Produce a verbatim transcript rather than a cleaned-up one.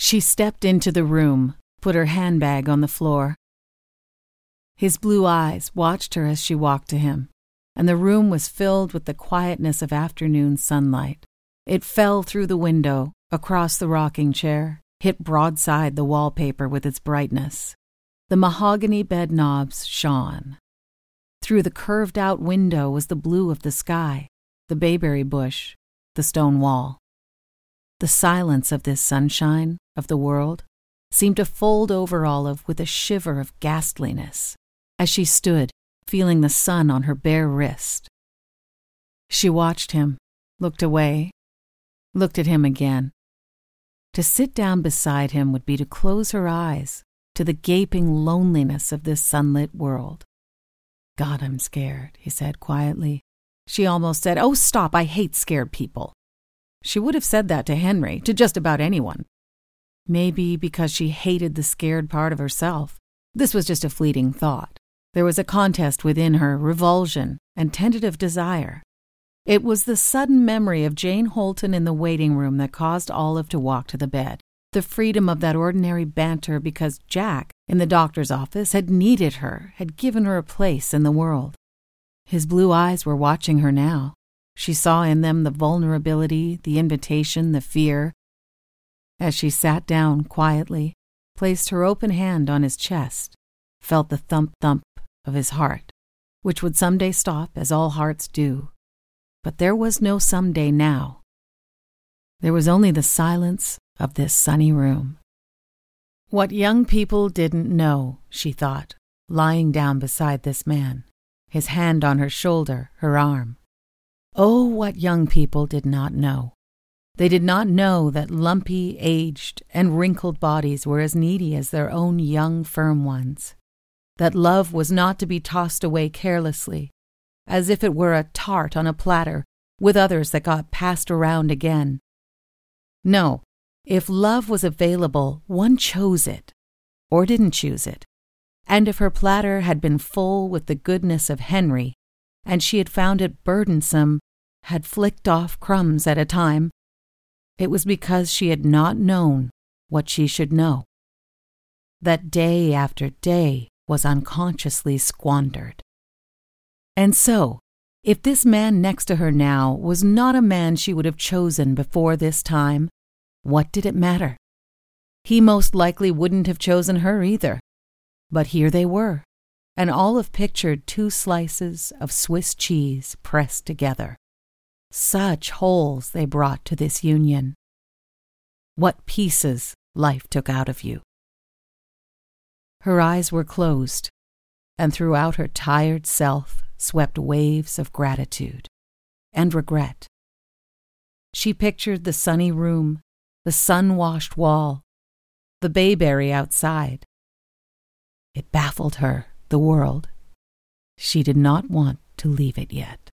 She stepped into the room, put her handbag on the floor. His blue eyes watched her as she walked to him, and the room was filled with the quietness of afternoon sunlight. It fell through the window, across the rocking chair, hit broadside the wallpaper with its brightness. The mahogany bed knobs shone. Through the curved-out window was the blue of the sky, the bayberry bush, the stone wall. The silence of this sunshine, of the world, seemed to fold over Olive with a shiver of ghastliness as she stood, feeling the sun on her bare wrist. She watched him, looked away, looked at him again. To sit down beside him would be to close her eyes to the gaping loneliness of this sunlit world. "God, I'm scared," he said quietly. She almost said, "Oh, stop, I hate scared people." She would have said that to Henry, to just about anyone. Maybe because she hated the scared part of herself. This was just a fleeting thought. There was a contest within her, revulsion and tentative desire. It was the sudden memory of Jane Holton in the waiting room that caused Olive to walk to the bed. The freedom of that ordinary banter because Jack, in the doctor's office, had needed her, had given her a place in the world. His blue eyes were watching her now. She saw in them the vulnerability, the invitation, the fear. As she sat down quietly, placed her open hand on his chest, felt the thump-thump of his heart, which would someday stop, as all hearts do. But there was no someday now. There was only the silence of this sunny room. What young people didn't know, she thought, lying down beside this man, his hand on her shoulder, her arm. Oh, what young people did not know. They did not know that lumpy, aged, and wrinkled bodies were as needy as their own young, firm ones. That love was not to be tossed away carelessly, as if it were a tart on a platter with others that got passed around again. No, if love was available, one chose it, or didn't choose it. And if her platter had been full with the goodness of Henry, and she had found it burdensome, had flicked off crumbs at a time, it was because she had not known what she should know. That day after day was unconsciously squandered. And so, if this man next to her now was not a man she would have chosen before this time, what did it matter? He most likely wouldn't have chosen her either. But here they were, and Olive pictured two slices of Swiss cheese pressed together. Such holes they brought to this union. What pieces life took out of you. Her eyes were closed, and throughout her tired self swept waves of gratitude and regret. She pictured the sunny room, the sun-washed wall, the bayberry outside. It baffled her, the world. She did not want to leave it yet.